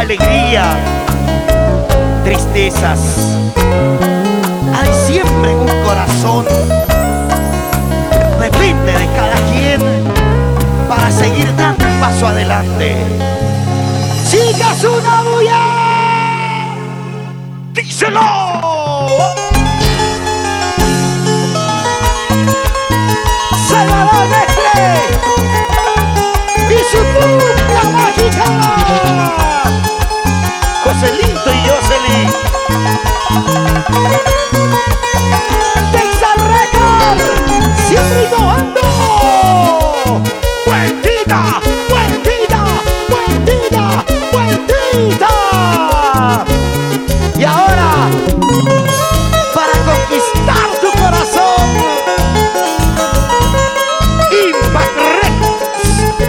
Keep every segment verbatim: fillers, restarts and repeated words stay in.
alegría, tristezas. Hay siempre en un corazón. Depende de cada quien para seguir dando un paso adelante. ¡Chicas, una bulla! ¡Díselo! ¡Salvador Mestre! ¡Y su cumbia mágica! Joselito y Jocelyn. Texas Record, siempre innovando. ¡Buenita! ¡Buenita! ¡Buenita! ¡Buenita! Y ahora, para conquistar tu corazón, Impact Records.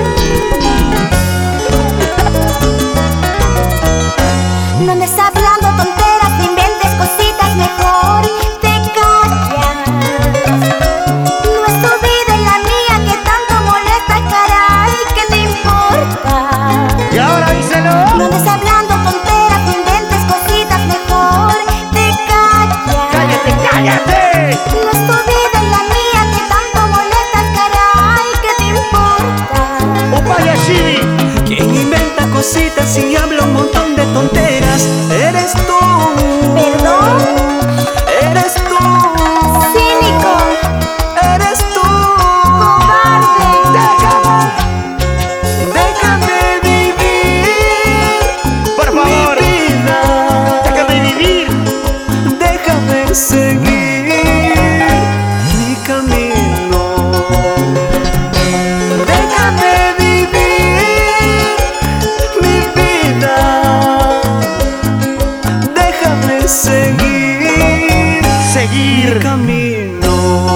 No andes hablando tonteras, no inventes cositas, mejor te callas. No es tu vida y la mía que tanto molesta, caray, ¿qué te importa? Y ahora díselo. No andes hablando tonteras, no inventes cositas, mejor te callas. ¡Cállate, cállate! No es tu vida y la mía que tanto molesta, caray, ¿qué te importa? ¡Upaya Shiri! ¿Quién inventa cositas y habla un montón de tonteras? Eres tú. ¿Perdón? Eres tú. Cínico, Eres tú. cobarde. ¡Déjame! Déjame vivir. ¡Por favor! Mi vida. ¡Déjame vivir! Déjame seguir mi camino. Déjame vivir mi vida. Déjame seguir mi Seguir. camino.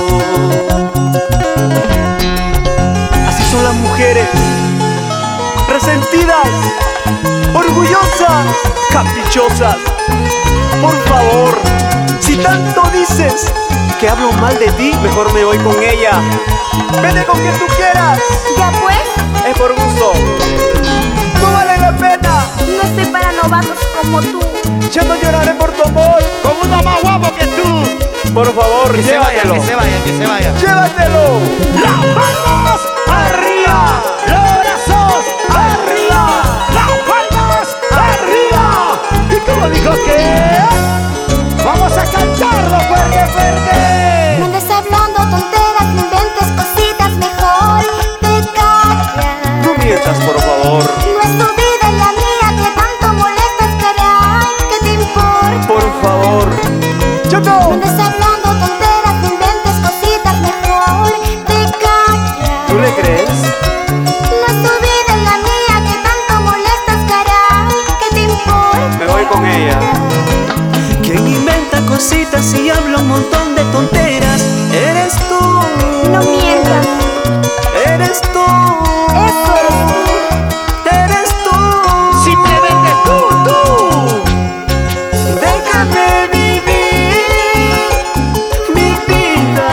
Así son las mujeres, resentidas, orgullosas, caprichosas. Por favor, si tanto dices que hablo mal de ti, mejor me voy con ella. Vete con quien tú quieras, Ya pues, es por gusto. No vale la pena, no estoy para novatos como tú. ya no lloraré por tu amor. Con uno más guapo que tú. Por favor, Que se vaya, llévatelo. que se vaya, que se vaya. Llévatelo. ¡Las manos arriba! ¡Los brazos arriba! ¡Las palmas arriba! ¿Y cómo dijo que? ¡Vamos a cantarlo fuerte, No fuerte! andes hablando tonteras, no inventes cositas, mejor te callas. No mientas, por favor. No es tu vida y la mía que tanto molestas, caray, ¿qué te importa? Por favor. Yo No no. andes hablando tonteras, no inventes cositas, mejor te callas. ¿Tú le crees? No es tu vida y la mía que tanto molestas, caray, ¿qué te importa? Me voy con ella. ¿Quién inventa cositas y habla un montón de tonteras? Eres tú. No mientas, Eres tú. eso eres tú. Eres tú. ¡Simplemente tú, tú! Déjame vivir mi vida.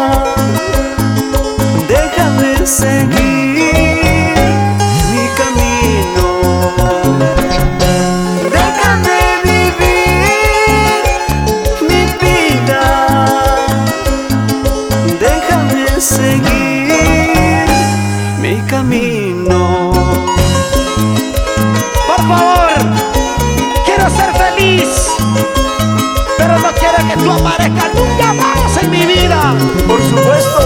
Déjame seguir mi camino. Déjame vivir mi vida. Déjame seguir mi camino. Por favor, quiero ser feliz, pero no quiero que tú aparezcas nunca más en mi vida. Por supuesto.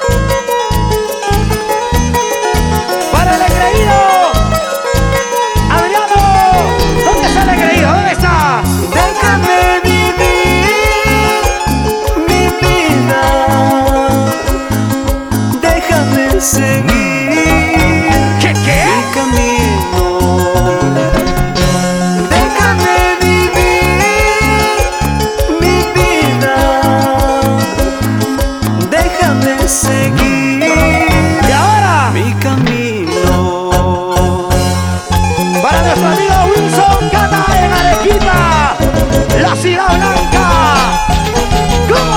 Para el engreído, Adriano, ¿dónde está el engreído? ¿Dónde está? Déjame vivir mi vida. Déjame seguir ¿Qué, qué? mi camino. Déjame vivir mi vida. Déjame seguir ¿Y ahora? mi camino. Para nuestro amigo Wilson Cata en Arequipa, la ciudad blanca. ¿Cómo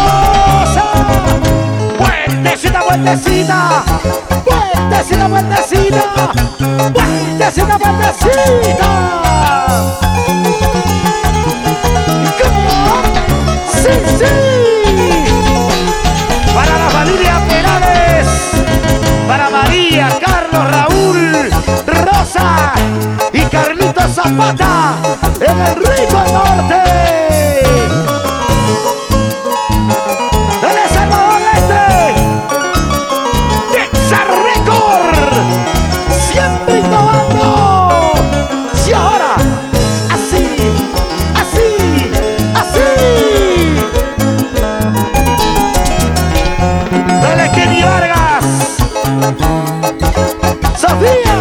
vamos? Puentecita, puentecita, puentecita, puentecita. vueltecita, vueltecita, vueltecita. ¿Cómo? Sí, sí. Para la familia Perales, para María, Carlos, Raúl, Rosa y Carlitos Zapata en el Rico Norte. En El Salvador Este, Texas Record, siempre innovando. Y ahora, así, así, así. Dale, Kenny Vargas, Sofía,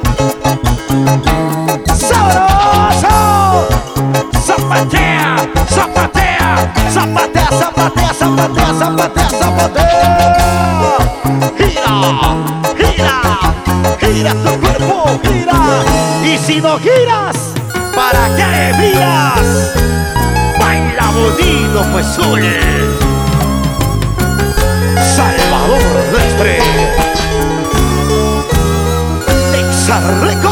sabroso. Zapatea, zapatea, zapatea, zapatea, zapatea, zapatea, zapatea. Gira, gira, gira tu cuerpo, gira. Y si no giras, ¿para qué miras? Baila bonito, pues Zul. Salvador Destre, Texas Record.